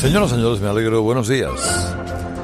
Señoras y señores, me alegro. Buenos días.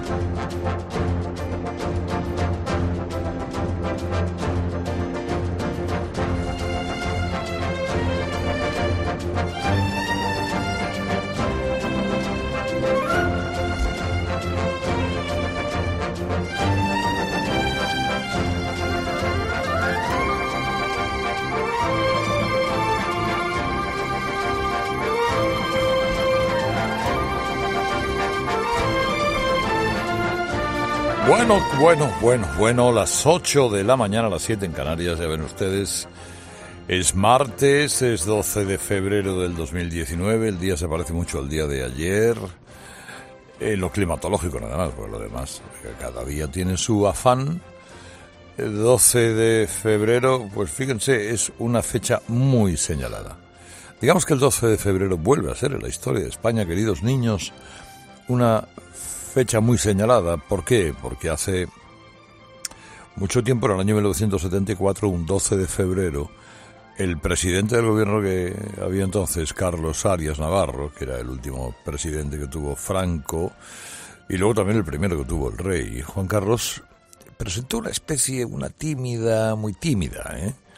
Bueno, las 8 de la mañana, las 7 en Canarias, ya ven ustedes. Es martes, es 12 de febrero del 2019, el día se parece mucho al día de ayer. Lo climatológico nada más, porque lo demás, cada día tiene su afán. El 12 de febrero, pues fíjense, es una fecha muy señalada. Digamos que el 12 de febrero vuelve a ser en la historia de España, queridos niños, una fecha muy señalada. ¿Por qué? Porque hace mucho tiempo, en el año 1974, un 12 de febrero, el presidente del gobierno que había entonces, Carlos Arias Navarro, que era el último presidente que tuvo Franco, y luego también el primero que tuvo el rey, Juan Carlos, presentó una especie, una tímida, muy tímida,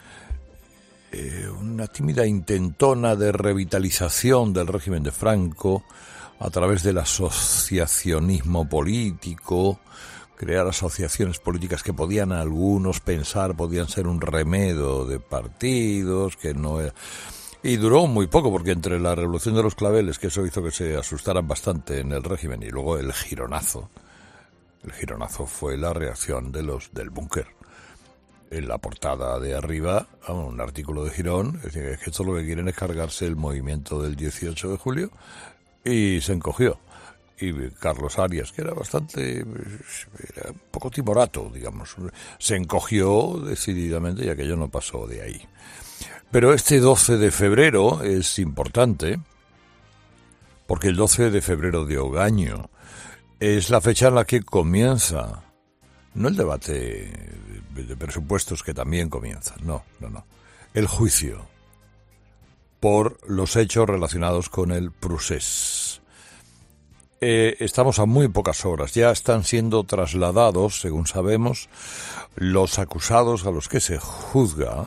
una tímida intentona de revitalización del régimen de Franco, a través del asociacionismo político, crear asociaciones políticas que podían algunos pensar podían ser un remedio de partidos, que no era. Y duró muy poco, porque entre la revolución de los claveles, que eso hizo que se asustaran bastante en el régimen, y luego el gironazo fue la reacción del búnker. En la portada de arriba, un artículo de Girón, es decir, que esto lo que quieren es cargarse el movimiento del 18 de julio, y se encogió. Y Carlos Arias, que era un poco timorato, digamos, se encogió decididamente, ya que yo no pasó de ahí. Pero este 12 de febrero es importante, porque el 12 de febrero de Ogaño es la fecha en la que comienza, no el debate de presupuestos, que también comienza, no, el juicio por los hechos relacionados con el Prusés. Estamos a muy pocas horas. Ya están siendo trasladados, según sabemos, los acusados a los que se juzga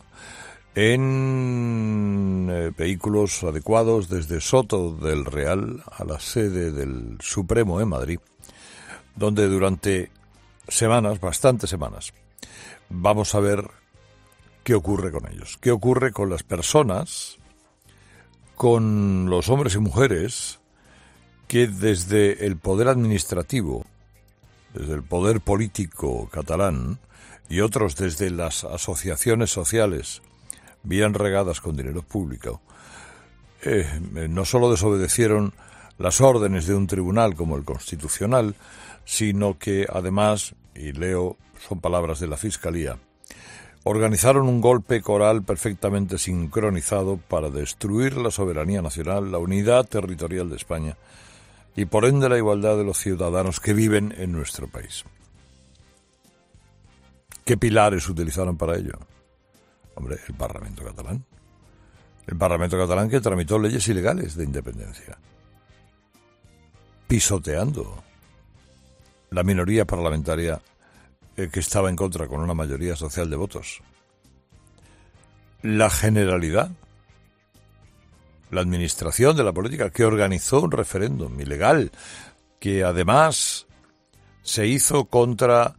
en vehículos adecuados desde Soto del Real a la sede del Supremo en Madrid, donde durante semanas, bastantes semanas, vamos a ver qué ocurre con ellos, qué ocurre con las personas, con los hombres y mujeres que desde el poder administrativo, desde el poder político catalán y otros desde las asociaciones sociales bien regadas con dinero público, no solo desobedecieron las órdenes de un tribunal como el Constitucional, sino que además, y leo, son palabras de la Fiscalía, organizaron un golpe coral perfectamente sincronizado para destruir la soberanía nacional, la unidad territorial de España y por ende la igualdad de los ciudadanos que viven en nuestro país. ¿Qué pilares utilizaron para ello? Hombre, el Parlamento catalán. El Parlamento catalán, que tramitó leyes ilegales de independencia, pisoteando la minoría parlamentaria que estaba en contra, con una mayoría social de votos. La Generalidad, la administración de la política, que organizó un referéndum ilegal, que además se hizo contra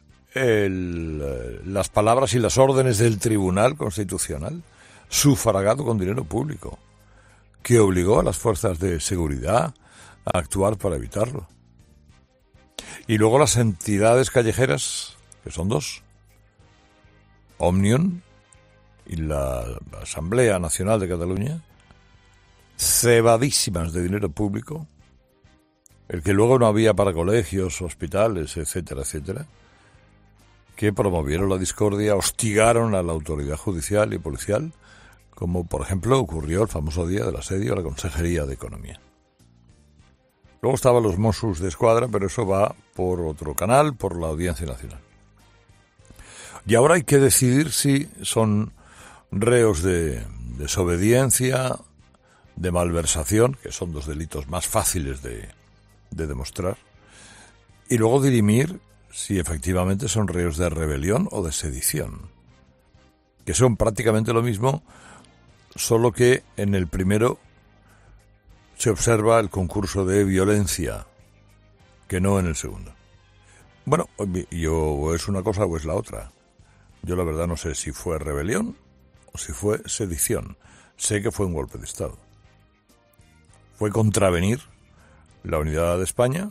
las palabras y las órdenes del Tribunal Constitucional, sufragado con dinero público, que obligó a las fuerzas de seguridad a actuar para evitarlo. Y luego las entidades callejeras, que son dos, Òmnium y la Asamblea Nacional de Cataluña, cebadísimas de dinero público, el que luego no había para colegios, hospitales, etcétera, etcétera, que promovieron la discordia, hostigaron a la autoridad judicial y policial, como por ejemplo ocurrió el famoso día del asedio a la Consejería de Economía. Luego estaban los Mossos de Escuadra, pero eso va por otro canal, por la Audiencia Nacional. Y ahora hay que decidir si son reos de desobediencia, de malversación, que son dos delitos más fáciles de de demostrar, y luego dirimir si efectivamente son reos de rebelión o de sedición, que son prácticamente lo mismo, solo que en el primero se observa el concurso de violencia, que no en el segundo. Bueno, o es una cosa o es la otra. Yo la verdad no sé si fue rebelión o si fue sedición. Sé que fue un golpe de Estado. Fue contravenir la unidad de España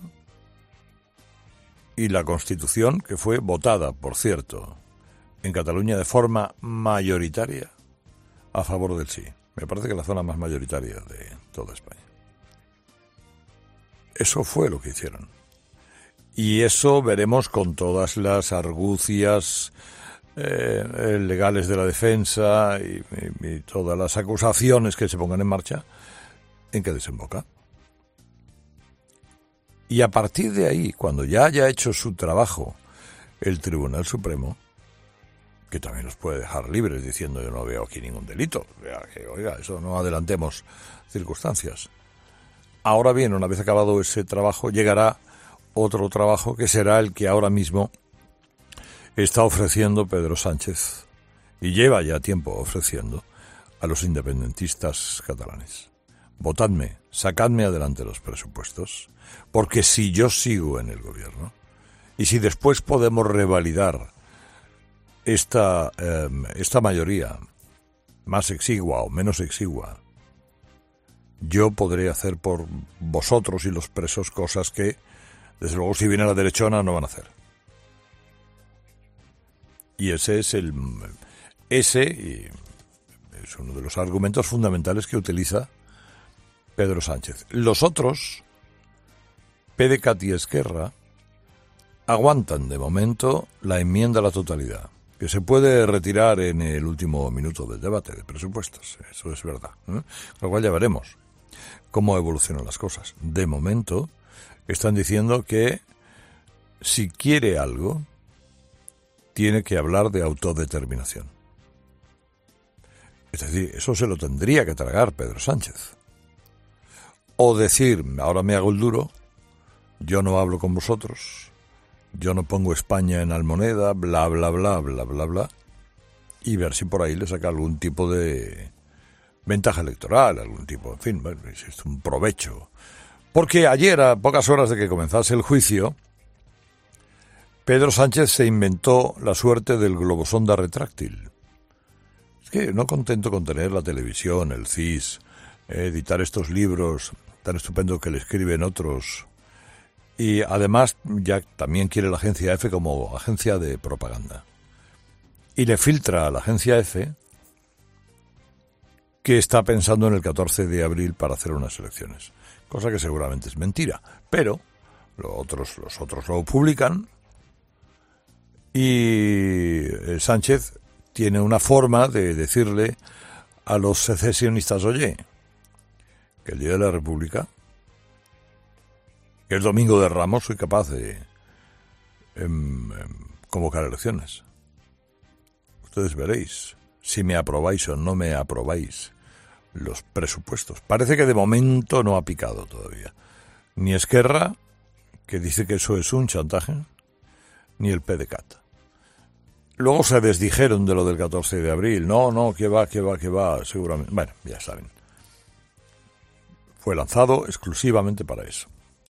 y la Constitución, que fue votada, por cierto, en Cataluña de forma mayoritaria a favor del sí. Me parece que la zona más mayoritaria de toda España. Eso fue lo que hicieron. Y eso veremos con todas las argucias legales de la defensa y todas las acusaciones que se pongan en marcha, en qué desemboca. Y a partir de ahí, cuando ya haya hecho su trabajo el Tribunal Supremo, que también los puede dejar libres diciendo yo no veo aquí ningún delito, oiga, eso no adelantemos circunstancias. Ahora bien, una vez acabado ese trabajo, llegará otro trabajo que será el que ahora mismo está ofreciendo Pedro Sánchez, y lleva ya tiempo ofreciendo a los independentistas catalanes. Votadme, sacadme adelante los presupuestos, porque si yo sigo en el gobierno, y si después podemos revalidar esta mayoría, más exigua o menos exigua, yo podré hacer por vosotros y los presos cosas que, desde luego, si viene la derechona, no van a hacer. Y ese es uno de los argumentos fundamentales que utiliza Pedro Sánchez. Los otros, PDeCAT y Esquerra, aguantan de momento la enmienda a la totalidad, que se puede retirar en el último minuto del debate de presupuestos. Eso es verdad. Con lo cual ya veremos cómo evolucionan las cosas. De momento están diciendo que si quiere algo, tiene que hablar de autodeterminación. Es decir, eso se lo tendría que tragar Pedro Sánchez. O decir, ahora me hago el duro, yo no hablo con vosotros, yo no pongo España en almoneda, bla, bla, bla, bla, bla, bla, y ver si por ahí le saca algún tipo de ventaja electoral, algún tipo, en fin, es un provecho. Porque ayer, a pocas horas de que comenzase el juicio, Pedro Sánchez se inventó la suerte del globosonda retráctil. Es que no contento con tener la televisión, el CIS, editar estos libros tan estupendos que le escriben otros, y además ya también quiere la agencia EFE como agencia de propaganda. Y le filtra a la agencia EFE que está pensando en el 14 de abril para hacer unas elecciones, cosa que seguramente es mentira, pero los otros lo publican. Y Sánchez tiene una forma de decirle a los secesionistas, oye, que el día de la República, que el domingo de Ramos, soy capaz de convocar elecciones. Ustedes veréis si me aprobáis o no me aprobáis los presupuestos. Parece que de momento no ha picado todavía. Ni Esquerra, que dice que eso es un chantaje, ni el PDeCAT. Luego se desdijeron de lo del 14 de abril. No, que va, seguramente. Bueno, ya saben. Fue lanzado exclusivamente para eso.